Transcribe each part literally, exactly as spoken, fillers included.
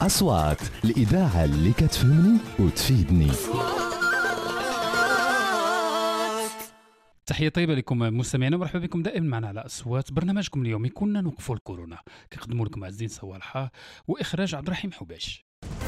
أصوات الإذاعة اللي كتفهمني وتفيدني. تحية طيبة لكم مستمعينا ومرحبا بكم دائما معنا على أصوات. برنامجكم اليومي كنا نوقفوا الكورونا، كيقدموا لكم عز الدين صوالحة وإخراج عبد الرحيم حباش.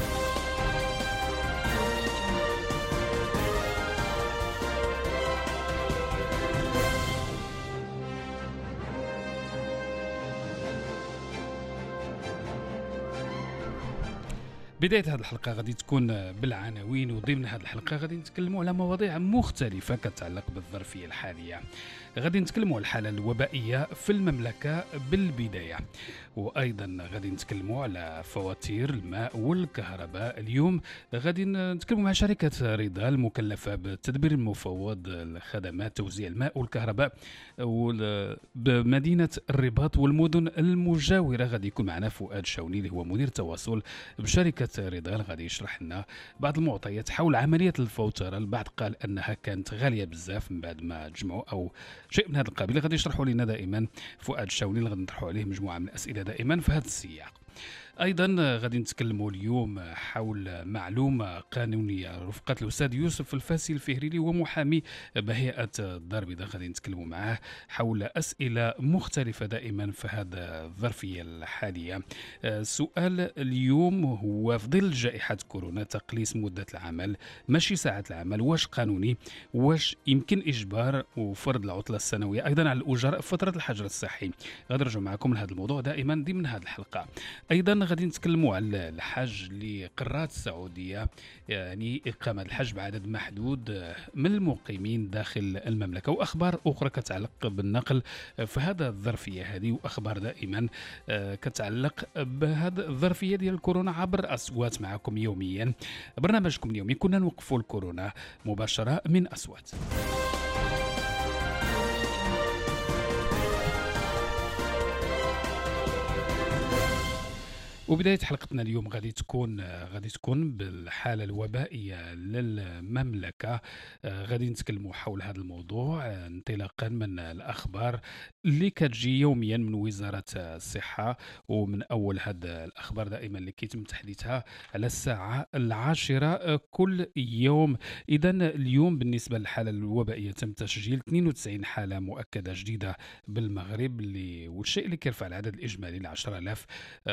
بداية هذه الحلقة غادي تكون بالعناوين، وضمن هذه الحلقة غادي نتكلموا على مواضيع مختلفة كتعلق بالظرفية الحالية. غادي نتكلموا على الحالة الوبائية في المملكة بالبداية، وأيضا غادي نتكلموا على فواتير الماء والكهرباء. اليوم غادي نتكلموا مع شركة رضا المكلفة بالتدبير المفوض لخدمات توزيع الماء والكهرباء بمدينة الرباط والمدن المجاورة. غادي يكون معنا فؤاد شاوني اللي هو مدير تواصل بشركة رضا، غادي يشرح لنا بعض المعطيات حول عملية الفوترة. البعض قال أنها كانت غالية بزاف من بعد ما جمعوا أو شيء من هذا القبيل. غادي يشرحوا لنا دائما فؤاد شاوني اللي غادي نطرحوا عليه مجموعة من الأسئلة دائما في هذا السياق. أيضا غادي نتكلموا اليوم حول معلومة قانونية رفقة الأستاذ يوسف الفاسي الفهري اللي هو محامي بهيئة الدار البيضاء. غادي نتكلموا معاه حول أسئلة مختلفة دائما في هذا الظرفية الحالية. سؤال اليوم هو في ظل جائحة كورونا تقليص مدة العمل ماشي ساعات العمل، واش قانوني؟ واش يمكن إجبار وفرض العطلة السنوية أيضا على الأجراء فترة الحجر الصحي؟ غادي نرجع معكم لهذا الموضوع دائما ضمن هذه الحلقة. أيضا غادي نتكلموا على الحج اللي قررت السعودية، يعني إقامة الحج بعدد محدود من المقيمين داخل المملكة، وأخبار أخرى كتعلق بالنقل في هذا الظرفية هذه، وأخبار دائما كتعلق بهذا الظرفية ديال الكورونا عبر أصوات معكم يوميا. برنامجكم اليومي كنا نوقفوا الكورونا مباشرة من أصوات. وبداية حلقتنا اليوم غادي تكون غادي تكون بالحالة الوبائية للمملكة. غادي نتكلموا حول هذا الموضوع انطلاقا من الأخبار اللي كتجي يوميا من وزارة الصحة، ومن أول هذا الأخبار دائما اللي كيتم تحديثها على الساعة العاشرة كل يوم. إذا اليوم بالنسبة للحالة الوبائية تم تسجيل اثنين وتسعين حالة مؤكدة جديدة بالمغرب، اللي والشيء اللي كيرفع العدد الإجمالي ل عشرة آلاف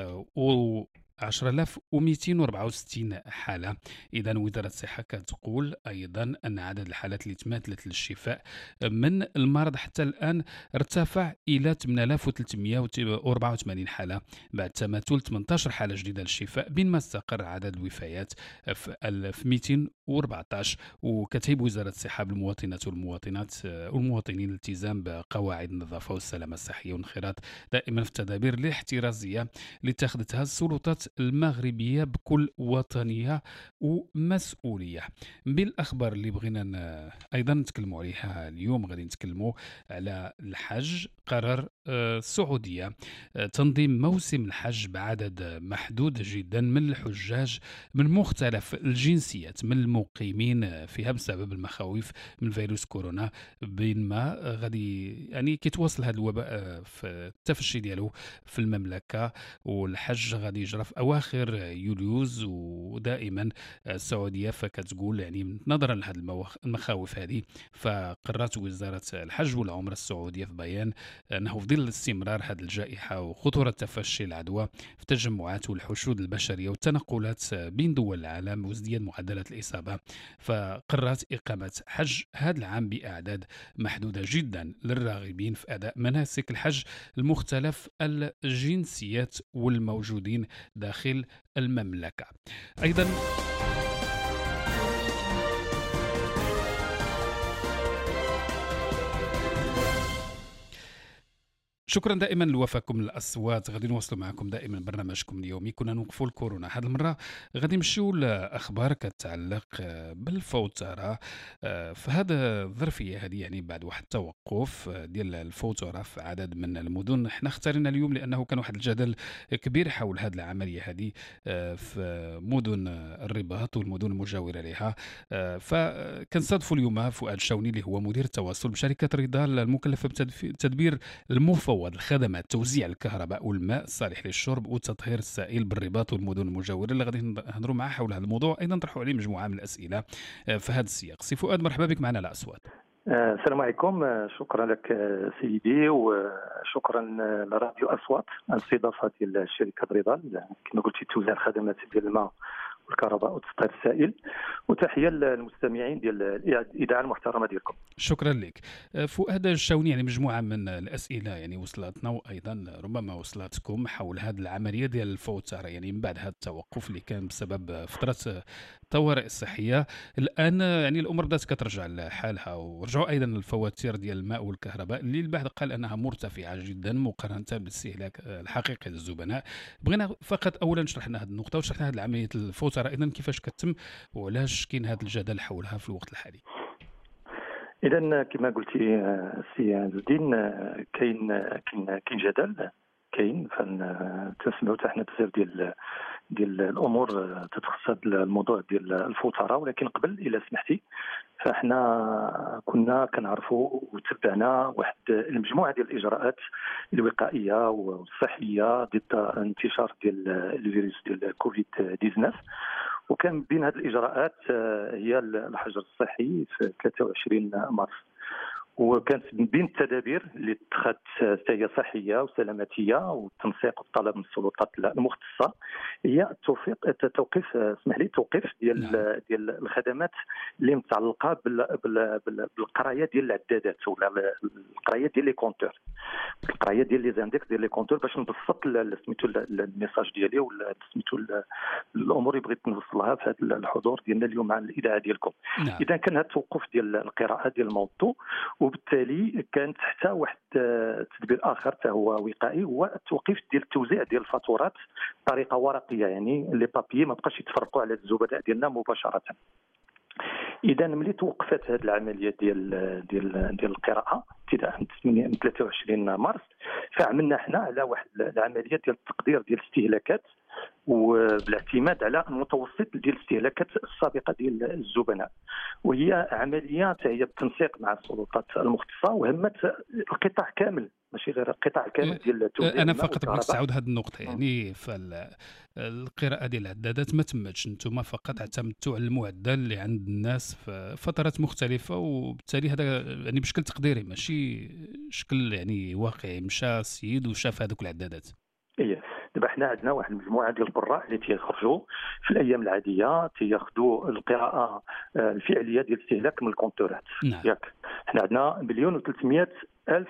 و عشرة آلاف ومئتين وأربعة وستين حالة. إذا وزارة الصحة كتقول أيضا أن عدد الحالات اللي تماثلت للشفاء من المرض حتى الآن ارتفع إلى ثمانية آلاف وثلاثمئة وأربعة وثمانين حالة بعد تماثل ثمانية عشر حالة جديدة للشفاء، بينما استقر عدد الوفيات في ألف ومئتين وأربعة عشر. وكتهيب وزارة الصحة بالمواطنات والمواطنات والمواطنين الالتزام بقواعد النظافة والسلامة الصحية والانخراط دائما في التدابير الاحترازية اللي اتخذتها السلطات المغربية بكل وطنية ومسؤولية. بالأخبار اللي بغينا أيضا نتكلموا عليها اليوم غادي نتكلموا على الحج. قرر السعودية تنظيم موسم الحج بعدد محدود جدا من الحجاج من مختلف الجنسيات من المقيمين فيها بسبب المخاوف من فيروس كورونا، بينما غادي يعني كيتواصل هذا الوباء في التفشي ديالو في المملكة، والحج غادي يجرى في أواخر يوليوز. ودائما السعودية فكتقول يعني نظرا لهذه المخاوف هذه فقررت وزارة الحج والعمرة السعودية في بيان أنه في ظل استمرار هذه الجائحة وخطورة تفشي العدوى في التجمعات والحشود البشرية والتنقلات بين دول العالم وازدياد معدلات الإصابة، فقررت إقامة حج هذا العام بأعداد محدودة جدا للراغبين في أداء مناسك الحج المختلف الجنسيات والموجودين داخل المملكة. أيضا شكرا دائما لوفاكم الأصوات. غادي نواصلوا معكم دائما برنامجكم اليومي كنا نوقفوا الكورونا. هذه المرة غادي نمشيو لأخبار كتعلق بالفوترة في هذا الظرفية هذه، يعني بعد واحد التوقف ديال الفوترة في عدد من المدن. احنا اختارنا اليوم لأنه كان واحد الجدل كبير حول هذه العملية هذه في مدن الرباط والمدن المجاورة لها. فكنصادفوا اليوم فؤاد شاوني اللي هو مدير التواصل بشركة رضا المكلفة بتدبير المفوض تفاوض الخدمات توزيع الكهرباء والماء الصالح للشرب وتطهير السائل بالرباط والمدن المجاورة اللي غادي نهضروا معاه حول هذا الموضوع، أيضا نطرحوا عليه مجموعة من الأسئلة آه، في هذا السياق. سي فؤاد، مرحبا بك معنا على أصوات. آه، السلام عليكم. آه، شكرا لك آه، سيدي، وشكرا آه، لراديو اصوات على الاستضافه ديال الشركه بريضه كما قلتي توزيع الخدمات ديال الماء والكهرباء وتطهير السائل، وتحيه للمستمعين ديال الاذاعه المحترمه ديالكم. شكرا لك. آه، فؤاد، الشاوني يعني مجموعة من الأسئلة يعني وصلتنا وأيضا ربما وصلتكم حول هذه العملية ديال الفوترة، يعني من بعد هذا التوقف اللي كان بسبب فترة الطوارئ الصحية. الآن يعني الأمور بدأت كترجع لحالها، ورجعوا أيضا الفواتير ديال الماء والكهرباء اللي البعض قال أنها مرتفعة جدا مقارنة بالاستهلاك الحقيقي للزبناء. بغينا فقط أولا نشرح لنا هذه النقطة وشرح لنا هذه عملية الفوترة أيضا كيفاش كتم وعلاش كاين هذا الجدل حولها في الوقت الحالي. اذا كما قلتي آه، سي عز الدين، آه، كاين آه، كاين كاين جدل، كاين تسمعوا حتى حنا بزاف ديال ديال الامور آه، تتخص هذا الموضوع ديال الفوتره، ولكن قبل الى سمحتي فاحنا كنا كنعرفوا وتبعنا واحد المجموعه ديال الاجراءات الوقائيه والصحيه ضد انتشار ديال الفيروس ديال كوفيد تسعة عشر، وكان بين هذه الاجراءات آه، هي الحجر الصحي في ثلاثة وعشرين مارس، وكانت من بين التدابير اللي اتخذت هي صحيه وسلاماتيه والتنسيق والطلب من السلطات المختصه هي التوفيق توقيف اسمح لي توقيف ديال نعم. ديال الخدمات اللي متعلقه بال بال بال بالقرايه ديال العدادات ولا القرايه ديال لي كونتور، القرايه ديال لي زانديكس ديال لي كونتور، باش نبسط سميتو الميساج ديالي ولا سميتو الامور اللي بغيت نوصلها في هذا الحضور ديالنا اليوم مع الاذاعه ديالكم. نعم. اذا كان هذا التوقف ديال القراءه ديال الموضوع، وبالتالي كانت حتى واحد التدبير اخر حتى هو وقائي، هو التوقيف ديال التوزيع ديال الفاتورات بطريقه ورقيه، يعني لي بابيي ما بقاش يتفرقوا على الزبناء ديالنا مباشره. اذا ملي توقفت هذه العمليه ديال ديال ديال القراءه ابتداء من ثلاثة وعشرين مارس، فعملنا حنا على واحد العمليه ديال التقدير ديال الاستهلاكات وبالاعتماد على المتوسط ديال الاستهلاكات السابقه ديال الزبناء، وهي عمليه هي بالتنسيق مع السلطات المختصه وهمت القطاع كامل، ماشي غير القطاع كامل ديال توزيع. انا فقط بغيت نستعود هذه النقطه، يعني فالقراءه ديال العدادات ما تمتش، انتم فقط اعتمدتوا على المعدل اللي عند الناس في فترات مختلفه، وبالتالي هذا يعني بشكل تقديري ماشي شكل يعني واقعي. مشى السيد وشاف هذوك العدادات. ايه دابا حنا عندنا واحد المجموعه ديال القراء اللي تيخرجوا في الايام العاديه تياخذوا القراءه الفعليه ديال الاستهلاك من الكونتورات. نعم. ياك حنا عندنا مليون وثلاثمائة الف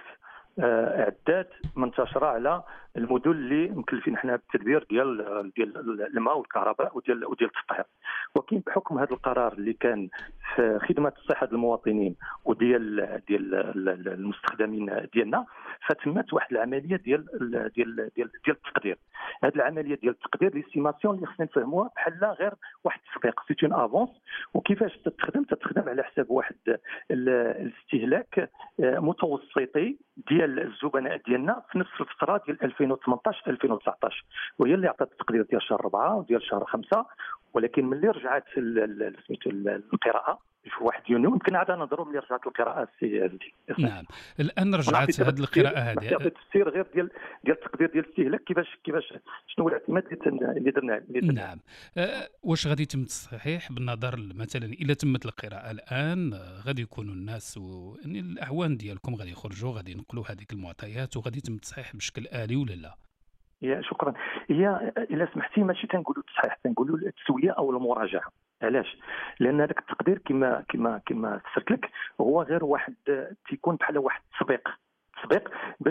عداد منتشره على المدن اللي مكلفين حنا بالتدبير ديال ديال الماء والكهرباء وديال وديال التطهير، ولكن بحكم هذا القرار اللي كان في خدمه الصحه المواطنين وديال ديال المستخدمين ديالنا، فتمت واحد العمليه ديال ديال ديال ديال التقدير. هذه العمليه ديال التقدير ليستيماسيون اللي خصنا نفهموها بحال غير واحد التسبيق، سيت اون افونس. وكيفاش تتخدم تتخدم على حساب واحد الاستهلاك متوسطي ديال الزبناء ديالنا في نفس الفتره ديال ألفين وثمنطاش ألفين وتسعطاش، وهي اللي عطات التقدير ديال شهر أربعة وديال شهر خمسة. ولكن ملي رجعت سميتو القراءه في واحد يونيو، يمكن عاد نهضروا ملي رجعت القراءه السي. نعم، الان رجعت هذه القراءه هذه. نعطي تفسير غير ديال ديال التقدير ديال الاستهلاك، كيفاش كيفاش شنو هو الاعتماد اللي درنا. نعم. أه واش غادي يتم التصحيح بالنظر مثلا الا تمت القراءه الان، غادي يكونوا الناس و... يعني الاعوان ديالكم غادي يخرجوا غادي ينقلوا هذيك المعطيات وغادي يتم التصحيح بشكل آلي ولا لا؟ يا شكرا. هي الا سمحتي ماشي تنقولوا التصحيح، تنقولوا التسويه او المراجعه. علاش؟ لان هذاك التقدير كما كما كما فسرت لك هو غير واحد تيكون بحال واحد التسبيق تسبيق باش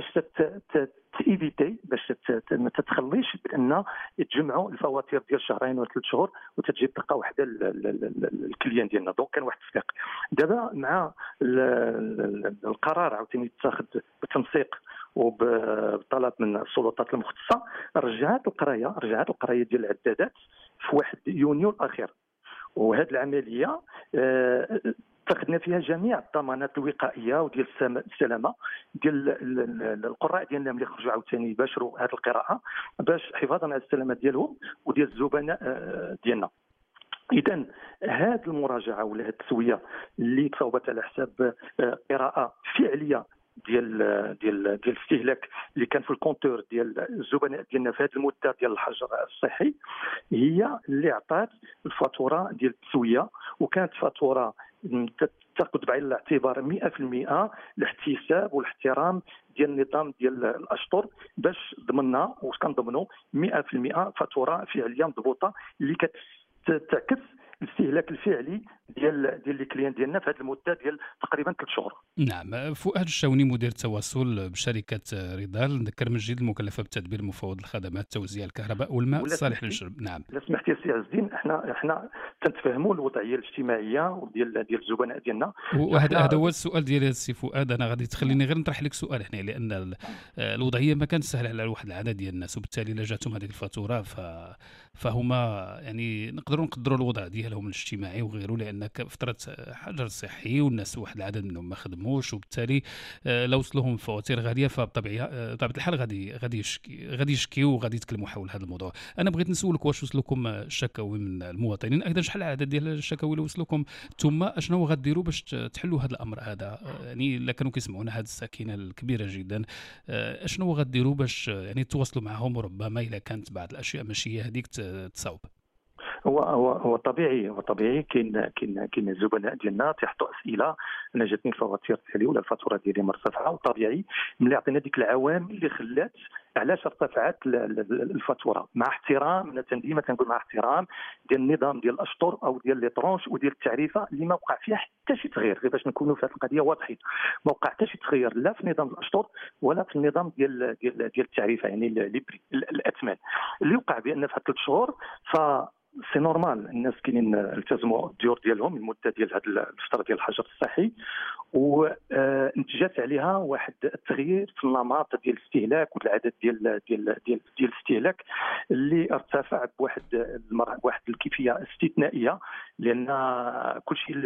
تيفيتي باش ما تتخليش بان يتجمعوا الفواتير ديال شهرين ولا ثلاث شهور وتتجي تلقى وحده الكليان ديالنا. دونك كان واحد التسبيق. دابا مع القرار عاوتاني يتاخذ بالتنسيق وبطلب من السلطات المختصه، رجعت القرايه رجعت القرايه ديال العدادات في واحد يونيو الاخير، وهذه العمليه اتخذنا فيها جميع الضمانات الوقائيه وديال السلامه ديال القراء ديالنا ملي خرجوا عاوتاني يباشروا هذه القراءه باش حفاظا على السلامه ديالهم وديال الزبناء ديالنا. اذا هذه المراجعه ولا هذه التسويه اللي تصوبت على حساب قراءه فعليه ديال ديال ديال الاستهلاك اللي كان في الكونتور ديال الزبناء ديالنا في هذه المده ديال الحجر الصحي هي اللي عطات الفاتوره ديال التسويه، وكانت فاتوره تاخذ بعين الاعتبار مئة بالمئة الاحتساب والاحترام ديال النظام ديال الاشطر باش ضمننا واش كنضمنوا مئة بالمئة فاتوره فعليه مضبوطه اللي كتعكس الاستهلاك الفعلي ديال ديال الكليان ديالنا في هذه المده ديال تقريبا ثلاث شهور. نعم. فؤاد الشاوني مدير التواصل بشركه ريدال، نذكر من جديد المكلفه بتدبير مفوض الخدمات توزيع الكهرباء والماء الصالح للشرب. نعم. الا سمحتي سي عز الدين، احنا احنا تنتفاهموا الوضعيه الاجتماعيه ديال ديال الزبناء ديالنا، وهذا هذا هو السؤال ديالي السي فؤاد. انا غادي تخليني غير نطرح لك سؤال هنا، لان الوضعيه ما كانت سهله على واحد العدد ديال الناس، وبالتالي الا جاتهم هذيك الفاتوره ف فهما يعني نقدروا نقدروا الوضع ديالهم الاجتماعي وغيره، لان فتره حجر صحي والناس واحد العدد منهم ما خدموش، وبالتالي لو وصلوهم فواتير غاليه فبطبيعه بطبيعه الحال غادي غادي يشكي غادي يشكيوا وغادي يتكلموا حول هذا الموضوع. انا بغيت نسولك واش وصلكم الشكاوي من المواطنين؟ ايضا شحال العدد ديال الشكاوي اللي وصلوكم؟ ثم اشنو غديروا باش تحلوا هذا الامر هذا؟ يعني الا كانوا كيسمعونا هذه السكينه الكبيره جدا، اشنو غديروا باش يعني تواصلوا معهم، وربما الا كانت بعض الاشياء ماشي هذيك تصاوب؟ هو هو هو طبيعي هو طبيعي كاين كاين كاين الزبناء ديالنا تيحطوا اسئله، انا جاتني الفواتير ديالي ولا الفاتوره ديالي مرتفعه، وطبيعي ملي عطينا ديك العوامل اللي خلات علاش ارتفعت الفاتوره، مع احترام انا ديما تنقول مع احترام ديال النظام ديال الاشطر او ديال لي طرونش وديال التعريفه اللي ما وقع فيها حتى شي تغيير، غير باش نكونوا في هذه القضيه واضحين، ما وقع حتى شي تغيير لا في نظام الاشطر ولا في النظام ديال ديال ديال التعريفه، يعني الاثمان اللي وقع بان في هاد ثلاث شهور ف سي نورمال الناس كاينين التزموا الديور ديالهم المده ديال هذه الفتره ديال الحجر الصحي، ونتجت عليها واحد التغيير في النمط ديال الاستهلاك والعدد ديال ديال ديال ديال الاستهلاك اللي ارتفع بواحد واحد الكيفيه استثنائيه، لان كل شيء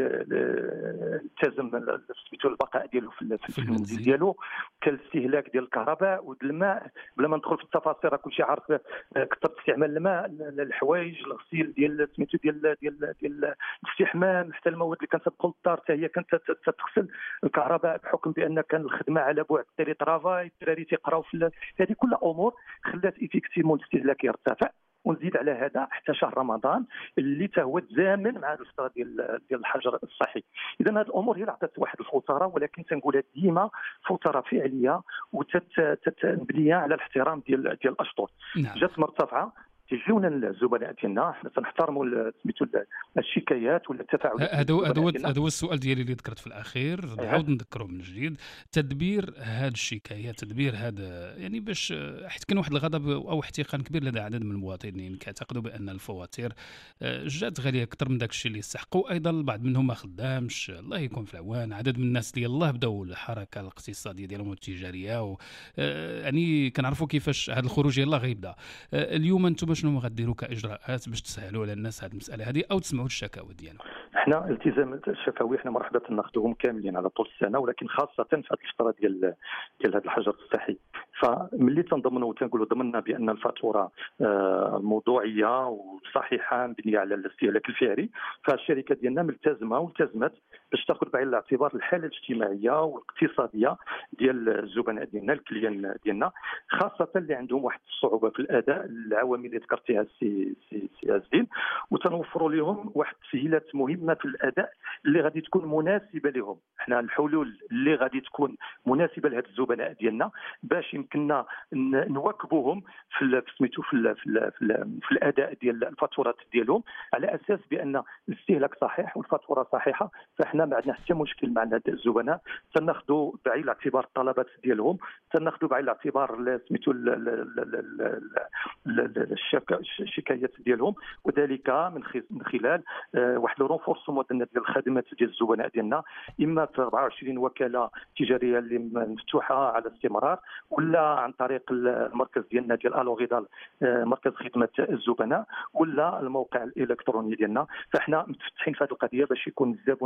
التزم سميتو البقاء ديالو في المنزل ديالو، كالاستهلاك ديال الكهرباء والماء بلا ما ندخل في التفاصيل، كل شيء عارف كثر استعمال الماء، الحوايج، الغسيل ديال سميتو ديال ديال ديال الاستحمام، حتى المواد اللي كنطبقوا للدار حتى هي كانت تغسل، الكهرباء بحكم بان كان الخدمه على بعد، التري ترافاي، الدراري تيقراو في هذه كل امور خلات ايفيكتيمون الاستهلاك يرتفع. ونزيد على هذا حتى شهر رمضان اللي تا هو تزامن مع الفتره ديال ديال الحجر الصحي. اذا هذه الامور هي اللي عطات واحد الفوتره، ولكن تنقولها ديما فوتره فعليه وتتبنيه على الاحترام ديال ديال الاشطر. نعم. جات مرتفعه تجيونا الزبناء ديالنا، حنا تنحترموا سميتو الشكايات ولا التفاعلات. هذا هو هذا هو السؤال ديالي اللي ذكرت في الاخير، نعاود نذكره من جديد. تدبير هذه الشكايات، تدبير هذا يعني باش حيت كان واحد الغضب او احتقان كبير لدى عدد من المواطنين كيعتقدوا بان الفواتير جات غاليه اكثر من داك الشيء اللي يستحقوا، ايضا البعض منهم ما خدامش، الله يكون في العوان. عدد من الناس اللي يلاه بداو الحركه الاقتصاديه ديالهم والتجاريه و يعني كنعرفوا كيفاش هذا الخروج يلاه غيبدا. اليوم انتم شنو غديروا كاجراءات باش تسهلوا على الناس هذه المساله هذه او تسمعوا الشكاوى ديالهم؟ احنا التزام الشكاوي احنا مرحبا ناخذوهم كاملين على طول السنه، ولكن خاصه في هذه الفتره ديال ديال هذا الحجر الصحي. فملي تنضمنوا وتنقولوا ضمننا بان الفاتوره الموضوعيه وصحيحه مبنيه على الاستهلاك الفعلي، فالشركه ديالنا ملتزمه والتزمت باش تاخذ بعين الاعتبار الحاله الاجتماعيه والاقتصاديه ديال الزبناء ديالنا الكليان ديالنا، خاصه اللي عندهم واحد الصعوبه في الاداء، العوامل اللي ذكرتيها السي سي سي عزين، وتنوفروا لهم واحد التسهيلات مهمه في الاداء اللي غادي تكون مناسبه لهم. احنا الحلول اللي غادي تكون مناسبه لهاد الزبناء ديالنا باش يمكننا نواكبوهم في سميتو في في في الاداء ديال الفاتورات ديالهم، على اساس بان الاستهلاك صحيح والفاتوره صحيحه. فاحنا ما عندنا حتى مشكل مع هاد الزبناء، تناخذوا بعين الاعتبار الطلبات ديالهم، تناخذوا بعين الاعتبار سميتو الشكايات ديالهم، وذلك من خلال واحد الرونفورسمون ديال الخدمات ديال الزبناء ديالنا، اما في أربعة وعشرين وكاله تجاريه اللي مفتوحه على استمرار، ولا عن طريق المركز ديالنا ديال الوغيدال مركز خدمه الزبناء، ولا الموقع الالكتروني ديالنا. فاحنا متفتحين في هذه القضيه باش يكون الزبون ديالنا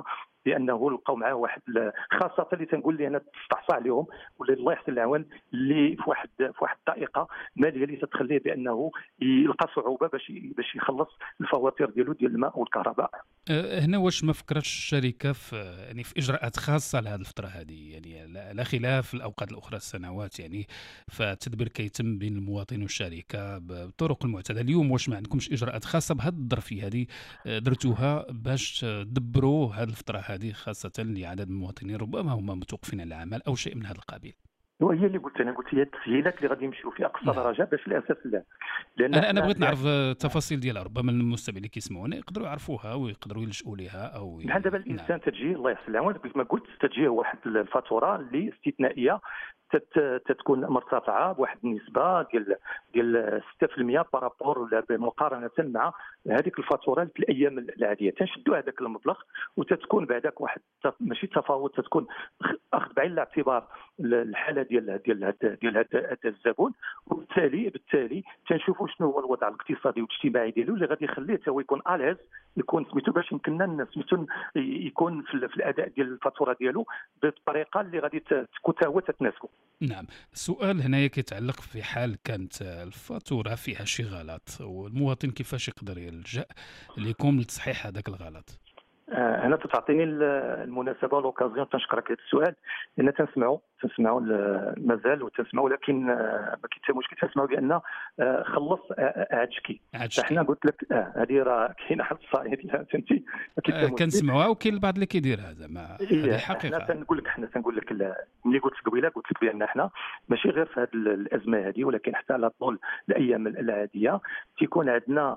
بانه لقاو معاه واحد خاصه اللي تنقول لي انا تستعصى عليهم ولا الله يحسن العوان اللي في واحد في واحد الطريقه ماليه اللي تتخليه بانه يلقى صعوبه باش باش يخلص الفواتير ديالو ديال الماء والكهرباء. أه، هنا واش ما فكرتش الشركه في يعني في اجراءات خاصه لهذه الفتره هذه، يعني لا لا خلاف الاوقات الاخرى السنوات، يعني فالتدبير كيتم بين المواطن والشركه بالطرق المعتاده. اليوم واش ما عندكمش اجراءات خاصه بهذه الظرفيه هذه أه، درتوها باش تدبروا هذه الفتره هذه، خاصه لعدد من المواطنين ربما هما متوقفين عن العمل او شيء من هذا القبيل؟ وهي اللي قلت انا قلت هي التسهيلات اللي غادي يمشيو في اقصى درجه باش الاساس لا. لان انا انا بغيت نعرف التفاصيل ديالها، ربما المستمعين اللي كيسمعونا يقدروا يعرفوها ويقدروا يلجؤوا ليها او بحال دابا الانسان تجي الله يحسن العوان كما قلت تجيه واحد الفاتوره اللي استثنائيه تتكون مرتفعه بواحد النسبه ديال ديال ستة بالمئة بارابور ولا مقارنه مع هذيك الفاتوره في الايام العاديه. تنشدوا هذاك المبلغ وتتكون بعداك واحد ماشي تفاوت، تتكون اخذ بعين الاعتبار الحاله ديال ديال ديال هذا الزبون، وبالتالي بالتالي تنشوفوا شنو هو الوضع الاقتصادي والاجتماعي ديالو اللي غادي يخليه حتى هو يكون اليز، يكون سميتو باش يمكننا الناس سميتو يكون في الاداء ديال الفاتوره ديالو بالطريقه اللي غادي تكون حتى هو تتناسبه. نعم، السؤال هنا كيتعلق في حال كانت الفاتورة فيها شي غلط، والمواطن كيفاش يقدر يلجأ لكم لتصحيح هذاك الغلط؟ انا تعطيني المناسبه لوكازيون تنشكرك على السؤال، لان تنسمعوا تنسمعوا مازال وتنسمعوا، ولكن ما كاين حتى مشكل تنسمعوا بان خلص عاد شكي. احنا قلت لك هذه راه كاينه حد الصعيد فهمتي، كنسمعوها وكاين البعض اللي كيديرها زعما هذه حقيقه. احنا تنقول لك حنا تنقول لك ملي قلت قبيله قلت لك بان احنا ماشي غير في هذه الازمه هذه، ولكن حتى على طول الايام العاديه تيكون عندنا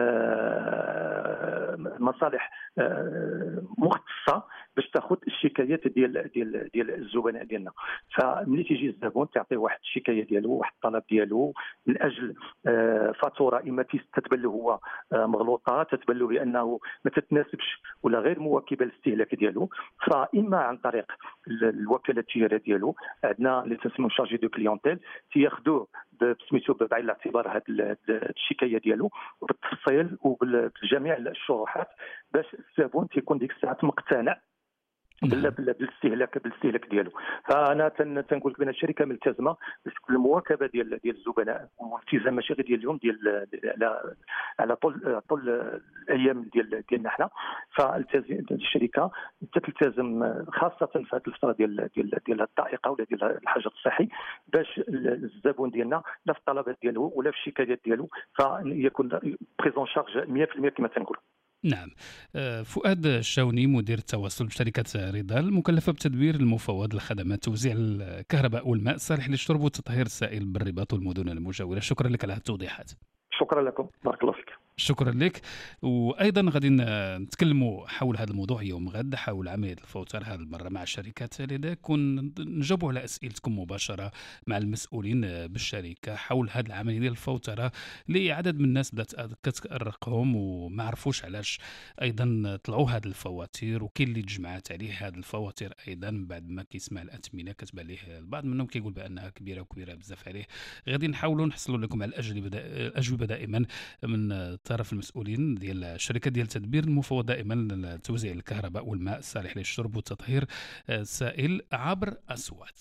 مصالح مختصه باش تاخذ الشكايات ديال ديال ديال الزبناء ديالنا. فملي تيجي الزبون تعطيه واحد الشكايه ديالو واحد الطلب ديالو من اجل فاتوره اما تتبان له هو مغلوطه، تتبان له بانه ما تتناسبش ولا غير مواكبه للاستهلاك ديالو، فاما عن طريق الوكاله التجاريه ديالو عندنا اللي تسمى شارجي دو كليونتيل تياخذوه بسميتو بعين الاعتبار هذه الشكايه ديالو بالتفصيل وبجميع الشروحات باش الزبون تيكون ديك الساعه مقتنع بلا بلا بالاستهلاك بالاستهلاك ديالو. فانا تنقول لك بان الشركه ملتزمه بالمواكبه ديال ديال الزبناء، والالتزام ماشي غير ديال اليوم ديال على على طول طول الايام ديال ديالنا حنا. فالتزم الشركه تلتزم خاصه في هذه الفتره ديال ديال ديال الضائقه ولا ديال الحجر الصحي باش الزبون ديالنا لا في الطلبات ديالو ولا في الشكايات ديالو فيكون بريزون شارج مئة بالمئة كما تنقول. نعم. فؤاد الشاوني مدير التواصل بشركة ريدال المكلفة بتدبير المفوض لخدمات توزيع الكهرباء والماء الصالح للشرب وتطهير السائل بالرباط والمدن المجاورة. شكرا لك على التوضيحات. شكرا لكم، بارك الله فيك. شكرا لك. وايضا غادي نتكلموا حول هذا الموضوع يوم غد، حول عمليه الفوتر هذه المره مع الشركات، لذا نجاوبوا على اسئلتكم مباشره مع المسؤولين بالشركه حول هذه العمليه ديال الفوتره اللي عدد من الناس بدات كتارقهم وما عرفوش علاش ايضا طلعوا هذه الفواتير، وكاين اللي تجمعات عليه هذه الفواتير ايضا بعد ما كيسمع الاثمنه كتبان ليه البعض منهم كيقول بانها كبيره وكبيره بزاف عليه. غادي نحاولوا نحصلوا لكم على الاجوبه دائما من طرف المسؤولين ديال الشركه ديال تدبير المفوض دائما لتوزيع الكهرباء والماء الصالح للشرب وتطهير السائل عبر اصوات.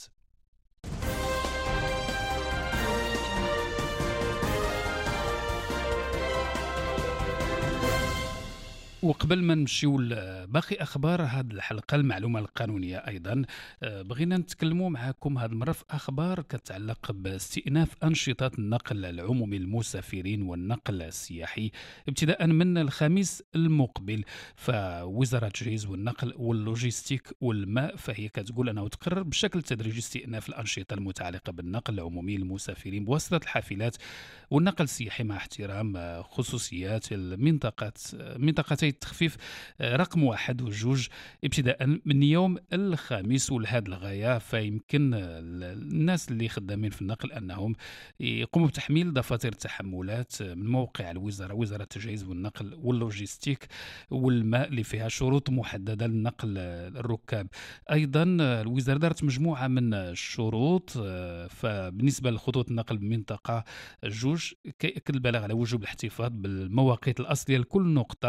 وقبل ما نمشيو لباقي اخبار هذه الحلقه المعلومه القانونيه ايضا بغينا نتكلموا معكم هذه المره في اخبار كتعلق باستئناف انشطه النقل العمومي للمسافرين والنقل السياحي ابتداء من الخميس المقبل. فوزاره التجهيز والنقل واللوجيستيك والماء فهي كتقول انه تقرر بشكل تدريجي استئناف الانشطه المتعلقه بالنقل العمومي للمسافرين بواسطه الحافلات والنقل السياحي مع احترام خصوصيات المنطقات منطقتي التخفيف رقم واحد وجوج ابتداء من يوم الخميس. ولهذه الغايه فيمكن الناس اللي خدامين في النقل انهم يقوموا بتحميل دفاتر التحملات من موقع الوزاره وزاره التجهيز والنقل واللوجيستيك والماء اللي فيها شروط محدده لنقل الركاب. ايضا الوزاره دارت مجموعه من الشروط، فبالنسبه لخطوط النقل بمنطقه جوج كيأكد البلاغ على وجوب الاحتفاظ بالمواقيت الاصليه لكل نقطه من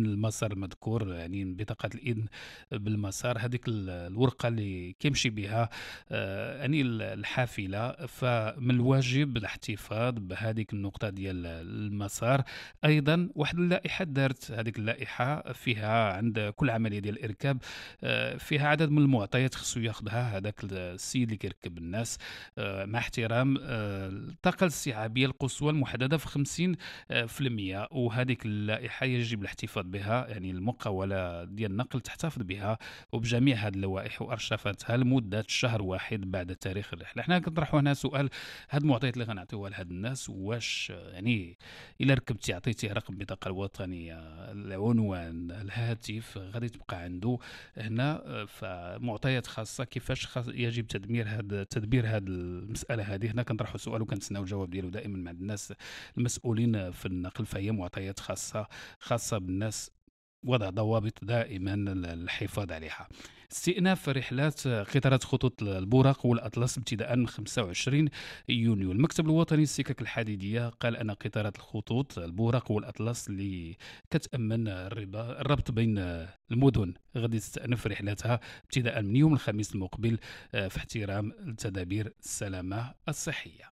المسار المذكور، يعني بطاقة الإذن بالمسار، هذيك الورقة اللي كيمشي بها آه، يعني الحافلة، فمن الواجب الاحتفاظ بهذيك النقطة ديال المسار. أيضا واحد اللائحة دارت، هذيك اللائحة فيها عند كل عملية ديال الإركاب آه، فيها عدد من المعطيات خصو ياخذها هذاك السيد اللي كيركب الناس، آه، مع احترام آه، الطاقة الاستيعابية القصوى المحددة في خمسين آه، في المية. وهذيك اللائحة يجب الاحتفاظ بها، يعني المقاولة ديال النقل تحتفظ بها وبجميع هذه اللوائح وأرشفتها لمدة شهر واحد بعد تاريخ الرحلة. احنا كنطرحوا هنا سؤال: هاد المعطيات اللي غنعطيوها لهاد الناس، واش يعني إلا ركبتي عطيتيه رقم البطاقة الوطنية، العنوان، الهاتف، غادي تبقى عنده هنا آه، فمعطيات خاصة، كيفاش خاص يجب تدمير هاد تدبير هاد المسألة هذه؟ هنا كنطرحوا سؤال وكنتسناو الجواب ديالو دائما مع الناس المسؤولين في النقل. فهي معطيات خاصة خاصة بالناس، وضع ضوابط دائما الحفاظ عليها. استئناف رحلات قطارات خطوط البورق والأطلس ابتداء من خمسة وعشرين يونيو. المكتب الوطني للسكك الحديدية قال أن قطارات الخطوط البورق والأطلس اللي كتأمن الربا- الربط بين المدن غادي تستأنف رحلاتها ابتداء من يوم الخميس المقبل آه، في احترام تدابير السلامة الصحية.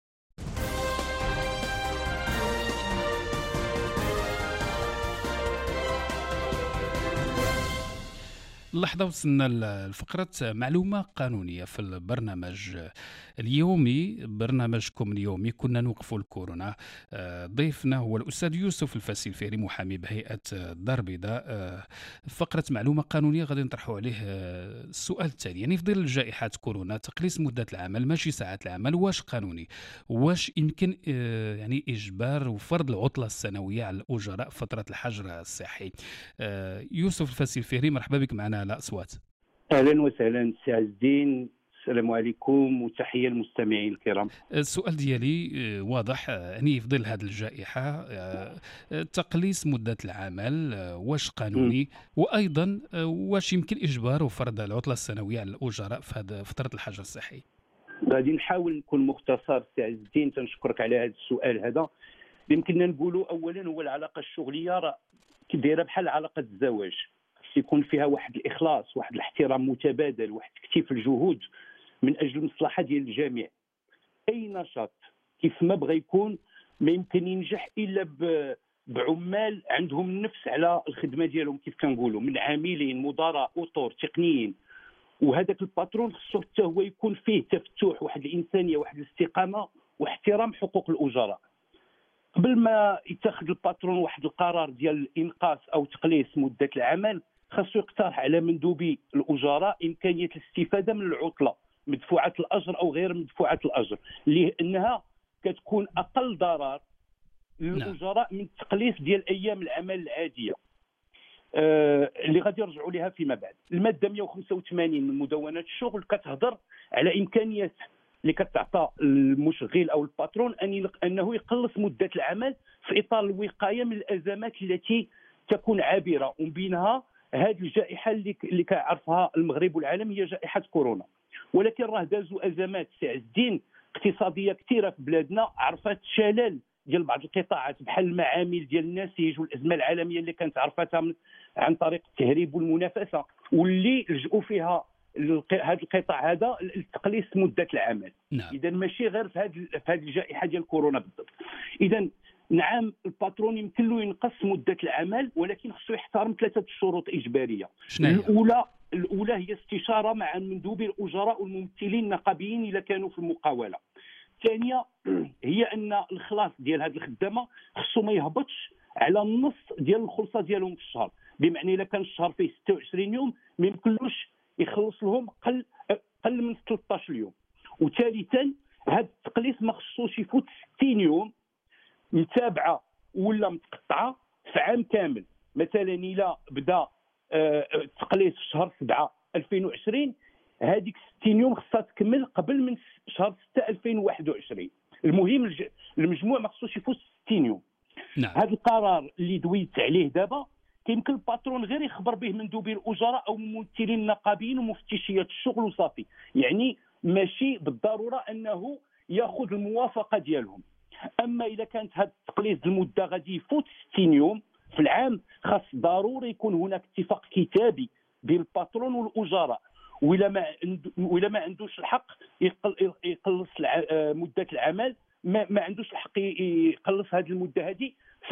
اللحظة وصلنا لفقرة معلومة قانونية في البرنامج اليومي، برنامجكم اليومي كنا نوقف الكورونا. آه، ضيفنا هو الأستاذ يوسف الفاسي الفهري، محامي بهيئة الدار البيضاء. آه، فقرة معلومة قانونية غادي نطرحوا عليه آه، السؤال التالي: يعني في ظل جائحة كورونا تقليص مدة العمل ماشي ساعات العمل واش قانوني؟ واش يمكن آه، يعني إجبار وفرض العطلة السنوية على الأجراء في فترة الحجر الصحي؟ آه، يوسف الفاسي الفهري، مرحبا بك معنا على أصوات. اهلا وسهلا سي عز الدين، السلام عليكم وتحيه للمستمعين الكرام. السؤال ديالي آه، واضح، آه، يعني في ظل هذه الجائحة آه، آه، تقليص مدة العمل آه، واش قانوني؟ وأيضا آه، واش يمكن إجبار وفرض العطلة السنوية على الأجراء في هذه فترة الحجر الصحي؟ غادي نحاول نكون مختصر سي عز الدين، تنشكرك على هذا السؤال. هذا يمكننا نقولوا اولا هو العلاقه الشغليه راه دايره بحال علاقه الزواج، يكون فيها واحد الاخلاص، واحد الاحترام متبادل، واحد تكثيف الجهود من اجل المصلحه ديال الجميع. اي نشاط كيف ما بغى يكون ما يمكن ينجح الا ب بعمال عندهم النفس على الخدمه ديالهم، كيف كنقولوا من عاملين مدراء اطر تقنيين. وهذاك الباترون خصو حتى هو يكون فيه تفتح، واحد الانسانيه، واحد الاستقامه، واحترام حقوق الاجراء. قبل ما يتخذ الباترون واحد القرار ديال انقاص او تقليص مده العمل، خاصو يقترح على مندوبي الاجراء امكانيه الاستفاده من العطله مدفوعه الاجر او غير مدفوعه الاجر، لانها كتكون اقل ضرر للاجراء من التقليص ديال ايام العمل العاديه آه اللي غادي يرجعوا لها فيما بعد. الماده مئة وخمسة وثمانين من مدونه الشغل كتهضر على امكانيه اللي كتعطى المشغل او الباترون ان انه يقلص مده العمل في اطار الوقايه من الازمات التي تكون عابره، ومن بينها هذه الجائحه اللي اللي كيعرفها المغرب والعالم هي جائحه كورونا. ولكن راه دازوا ازمات سي عز الدين اقتصاديه كثيره في بلادنا، عرفت شلل ديال بعض القطاعات بحال المعامل ديال النسيج، والازمه العالميه اللي كانت عرفتها من عن طريق التهريب والمنافسه، واللي لجؤوا فيها هذا القطاع هذا لتقليص مده العمل. نعم. اذا ماشي غير في هذه في هذه الجائحه ديال كورونا بالضبط. اذا نعم الباترون يمكن له ينقص مده العمل، ولكن خصو يحترم ثلاثه شروط اجباريه. الاولى الاولى هي استشاره مع مندوبي الاجراء والممثلين النقابيين اذا كانوا في المقاوله. الثانيه هي ان الخلاص ديال هذه الخدامه خصو ما يهبطش على النص ديال الخلصه ديالهم في الشهر، بمعنى اذا كان الشهر فيه ستة وعشرين يوم ما يمكنلوش يخلص لهم قل قل من ثلاثة عشر يوم. وثالثا هذا التقليص ما خصوش يفوت ستين يوم متابعه ولا متقطعه في عام كامل. مثلا الى بدا التقليص في شهر سبعة ألفين وعشرين، هذيك ستين يوم خصها تكمل قبل من شهر ستة ألفين وواحد وعشرين. المهم المجموع ما خصوش يفوت ستين يوم. نعم. هذا القرار اللي دويت عليه دابا كيمكن الباترون غير يخبر به مندوبي الاجراء او ممثلين النقابيين ومفتشيات الشغل وصافي، يعني ماشي بالضروره انه ياخذ الموافقه ديالهم. اما اذا كانت هذا التقليص المده غادي يفوت ستين يوم، في العام خاص ضروري يكون هناك اتفاق كتابي بين الباترون والاجراء، ولا ما ولا ما عندوش الحق يقلص مده العمل، ما, ما عندوش الحق يقلص هذه المده هذه.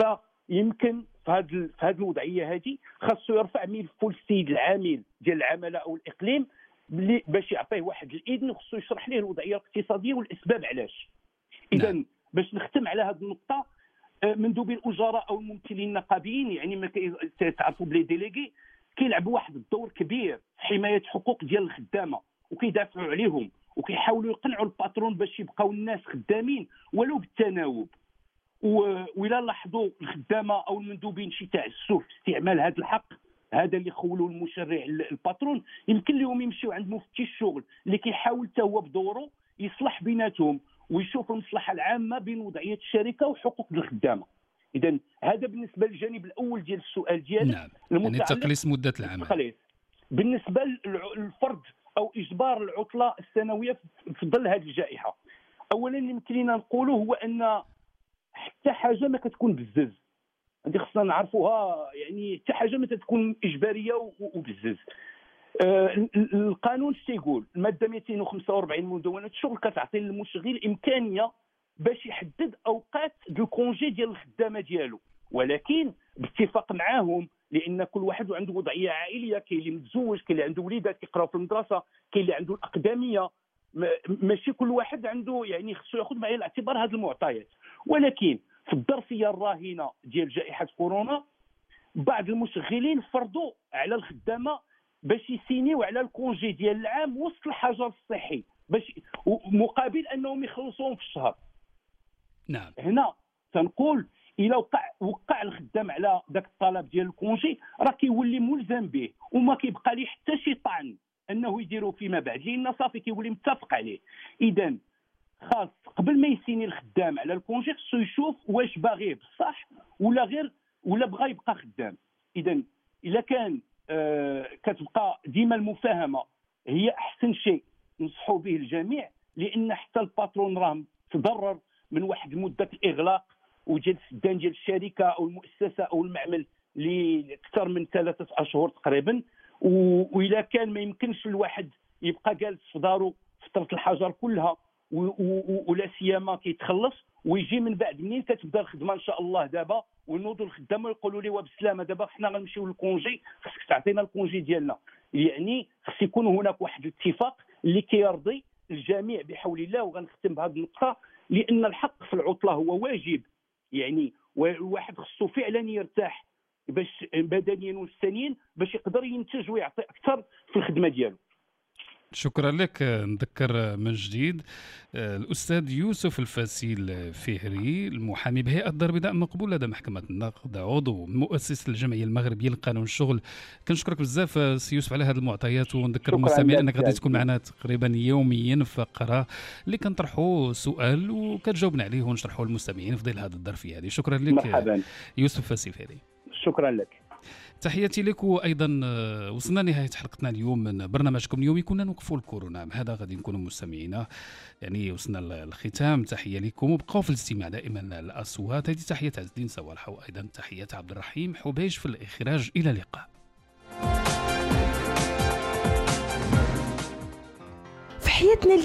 فيمكن في هذه في هذه الوضعيه هذه خاصو يرفع ملف السيد العامل ديال العماله او الاقليم باش يعطيه واحد الاذن، وخصو يشرح ليه الوضعيه الاقتصاديه والاسباب علاش. اذا نعم. باش نختم على هذه النقطه، مندوبي الاجراء او الممثلين النقابيين، يعني ما تعرفوا بلي ديليغي كيلعبوا واحد الدور كبير في حمايه حقوق ديال الخدامه، وكيدافعوا عليهم وكيحاولوا يقنعوا الباترون باش يبقاو الناس خدامين ولو بالتناوب. وإلا لاحظوا الخدامه او المندوبين شي تعسف في استعمال هذا الحق هذا اللي خولوا المشرع الباترون، يمكن لهم يمشيو عند مفتي الشغل اللي كيحاول حتى هو بدوره يصلح بيناتهم ويشوف المصلحه العامه بين وضعيه الشركه وحقوق الخدامه. اذا هذا بالنسبه للجانب الاول ديال السؤال ديالك. نعم. يعني تقليص مده العمل. تقليص. بالنسبه للفرض او اجبار العطله السنويه في ظل هذه الجائحه، اولا اللي يمكن لنا نقوله هو ان حتى حاجه ما كتكون بزز، هذه خصنا نعرفوها، يعني حتى حاجه ما تكون اجباريه وبزز. آه القانون اش تيقول؟ الماده مئتين وخمسة وأربعين من مدونه الشغل كتعطي للمشغل امكانيه باش يحدد اوقات دو كونجي ديال الخدامه ديالو، ولكن باتفاق معاهم، لان كل واحد عنده وضعيه عائليه، كاين اللي متزوج، كاين اللي عنده وليدات كيقراو في المدرسه، كاين اللي عنده الاقدميه، ماشي كل واحد عنده، يعني خصو ياخذ بعين الاعتبار هذه المعطيات. ولكن في الظرفيه الراهنه ديال جائحه كورونا بعض المشغلين فرضوا على الخدامه باش يسينيو على الكونجي ديال العام وسط الحجر الصحي باش مقابل انهم يخلصوهم في الشهر. نعم. هنا تنقول الى وقع وقع الخدام على ذاك الطلب ديال الكونجي راه كيولي ملزم به، وما كيبقى ليه حتى شي طعن انه يديروا فيما بعد، لان صافي كيولي متفق عليه. اذا خاص قبل ما يسيني الخدام على الكونجي خصو يشوف واش باغي بصح ولا غير ولا بغى يبقى خدام. اذا الا كان آه كتبقى ديما المفاهمه هي احسن شيء نصحوا به الجميع، لان حتى الباترون راه تضرر من واحد مده الاغلاق وجد السدان ديال الشركه او المؤسسه او المعمل لاكثر من ثلاثه اشهر تقريبا. واذا كان ما يمكنش الواحد يبقى جالس في دارو فتره الحجر كلها ولا سيما كيتخلص ويجي من بعد منين كتبدا الخدمه ان شاء الله دابا ونوضوا الخدامه ويقولوا لي وبسلامه دابا حنا غنمشيو للكونجي، خصك تعطينا الكونجي ديالنا. يعني خص يكون هناك واحد الاتفاق اللي كيرضي الجميع بحول الله. وغنختم بهذه النقطه، لان الحق في العطله هو واجب، يعني الواحد خصو فعلا يرتاح باش بدنيا ونفسانيا باش يقدر ينتج ويعطي اكثر في الخدمه ديالو. شكرا لك. نذكر من جديد الأستاذ يوسف الفاسيل فهري، المحامي بهيئة الدار البيضاء مقبول لدى محكمة النقد، عضو مؤسس الجمعية المغربية لقانون الشغل. كنشكرك بزاف سي يوسف على هذه المعطيات، ونذكر المستمعين أنك غادي تكون معنا تقريبا يوميا في فقرة اللي كنطرحوا سؤال وكتجاوبنا عليه ونشرحوا للمستمعين في ظل هذه الظرفية هذه. شكرا لك. مرحبا. يوسف الفاسيل فهري. شكرا لك. تحياتي لك. وايضا وصلنا لنهايه حلقتنا اليوم من برنامجكم اليومي كنا نوقفوا الكورونا. هذا غادي نكونوا مستمعينا، يعني وصلنا للختام. تحيه لكم وبقوا في الاستماع دائما الاصوات. هذه تحيه عز الدين صوالح، وايضا تحيه عبد الرحيم حبيش في الاخراج. الى اللقاء. في حياتنا